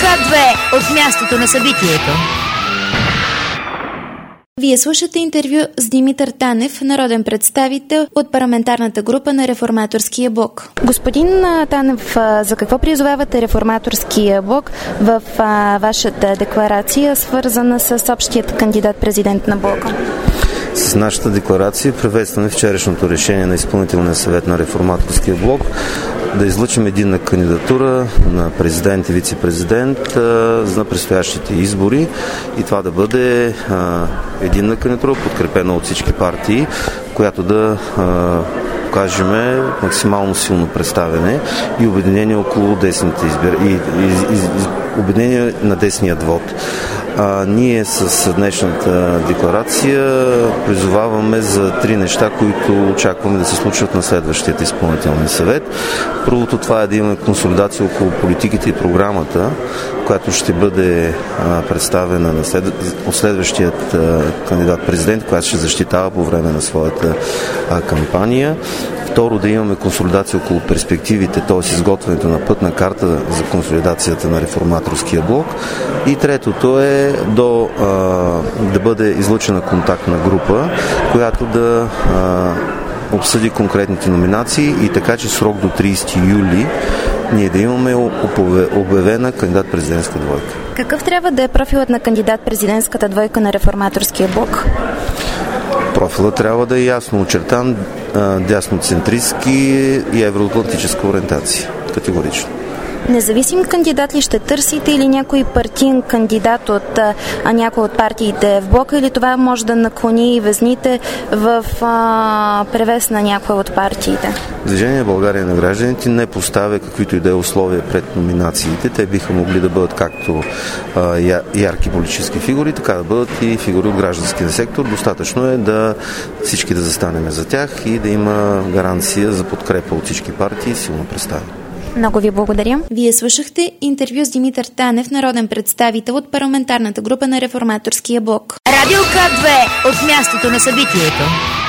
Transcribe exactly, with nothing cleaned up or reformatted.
К две от мястото на събитието. Вие слушате интервю с Димитър Танев, народен представител от парламентарната група на Реформаторския блок. Господин Танев, за какво призовавате Реформаторския блок в а, вашата декларация, свързана с общият кандидат-президент на блока? С нашата декларация приветстваме вчерашното решение на изпълнителния съвет на Реформаторския блок да излъчим единна кандидатура на президент и вице-президент за предстоящите избори и това да бъде а, единна кандидатура, подкрепена от всички партии, която да а, покажем максимално силно представяне и обединение около десните избир... и, и, и, и обединение на десният вод. А, ние с днешната декларация призоваваме за три неща, които очакваме да се случат на следващия изпълнителен съвет. Първото това е да имаме консолидация около политиките и програмата, която ще бъде а, представена на след... от следващият а, кандидат-президент, която ще защитава по време на своята а, кампания. Второ, да имаме консолидация около перспективите, т.е. изготвянето на пътна карта за консолидацията на Реформаторския блок. И третото е до, а, да бъде излъчена контактна група, която да а, обсъди конкретните номинации и така, че срок до тридесети юли ние да имаме обявена кандидат-президентска двойка. Какъв трябва да е профилът на кандидат-президентската двойка на Реформаторския блок? Профилът трябва да е ясно очертан, дясноцентристски и евроатлантическа ориентация. Категорично. Независим кандидат ли ще търсите или някой партиен кандидат от а, някой от партиите в блока, или това може да наклони везните в а, превес на някоя от партиите? Движение България на гражданите не поставя каквито и да е условия пред номинациите. Те биха могли да бъдат както а, я, ярки политически фигури, така да бъдат и фигури от гражданския сектор. Достатъчно е да всички да застанем за тях и да има гаранция за подкрепа от всички партии и силно представяне. Много ви благодаря. Вие слушахте интервю с Димитър Танев, народен представител от парламентарната група на Реформаторския блок. Радио К две от мястото на събитието.